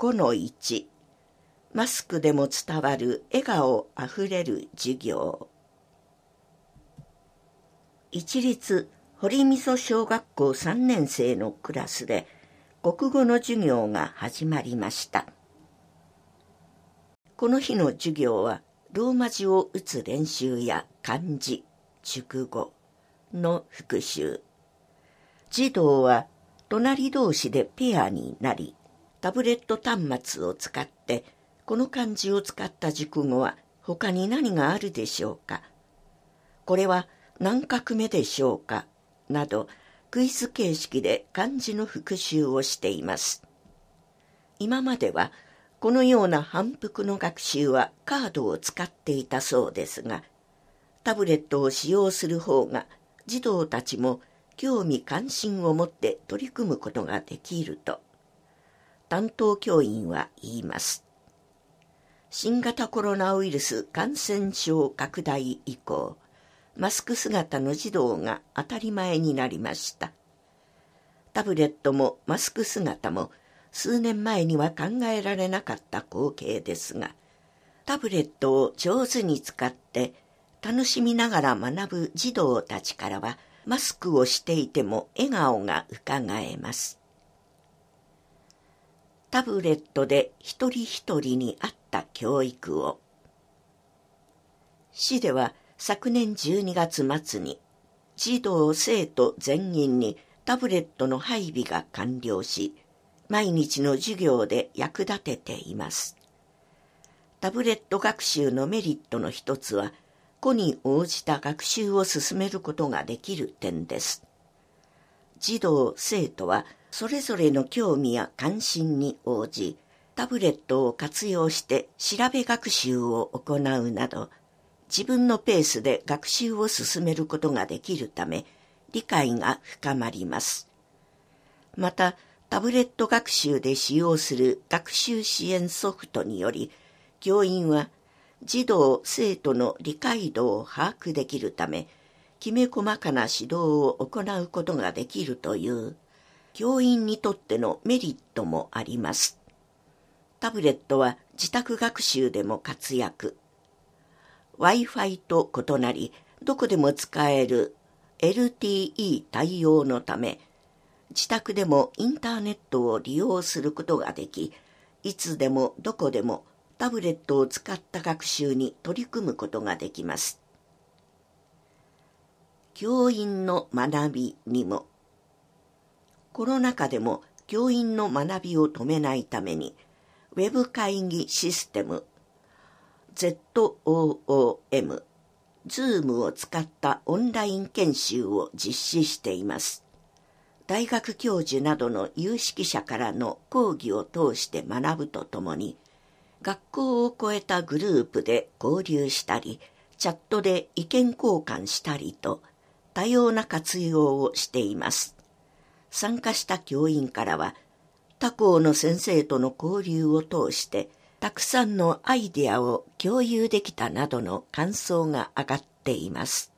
5-1 マスクでも伝わる笑顔あふれる授業。一律堀溝小学校3年生のクラスで国語の授業が始まりました。この日の授業はローマ字を打つ練習や漢字、熟語の復習。児童は隣同士でペアになり、タブレット端末を使ってこの漢字を使った熟語は他に何があるでしょうか、これは何画目でしょうかなどクイズ形式で漢字の復習をしています。今まではこのような反復の学習はカードを使っていたそうですが、タブレットを使用する方が児童たちも興味関心を持って取り組むことができると担当教員は言います。新型コロナウイルス感染症拡大以降、マスク姿の児童が当たり前になりました。タブレットもマスク姿も数年前には考えられなかった光景ですが、タブレットを上手に使って楽しみながら学ぶ児童たちからは、マスクをしていても笑顔がうかがえます。タブレットで一人一人に合った教育を。市では昨年12月末に児童生徒全員にタブレットの配備が完了し、毎日の授業で役立てています。タブレット学習のメリットの一つは、個に応じた学習を進めることができる点です。児童生徒はそれぞれの興味や関心に応じ、タブレットを活用して調べ学習を行うなど、自分のペースで学習を進めることができるため、理解が深まります。また、タブレット学習で使用する学習支援ソフトにより、教員は児童生徒の理解度を把握できるため、きめ細かな指導を行うことができるという教員にとってのメリットもあります。タブレットは自宅学習でも活躍。Wi-Fi と異なり、どこでも使える LTE 対応のため、自宅でもインターネットを利用することができ、いつでもどこでもタブレットを使った学習に取り組むことができます。教員の学びにも。コロナ禍でも教員の学びを止めないために、ウェブ会議システム ZOOM、Zoom を使ったオンライン研修を実施しています。大学教授などの有識者からの講義を通して学ぶとともに、学校を超えたグループで交流したり、チャットで意見交換したりと、多様な活用をしています。参加した教員からは、他校の先生との交流を通して、たくさんのアイデアを共有できたなどの感想が上がっています。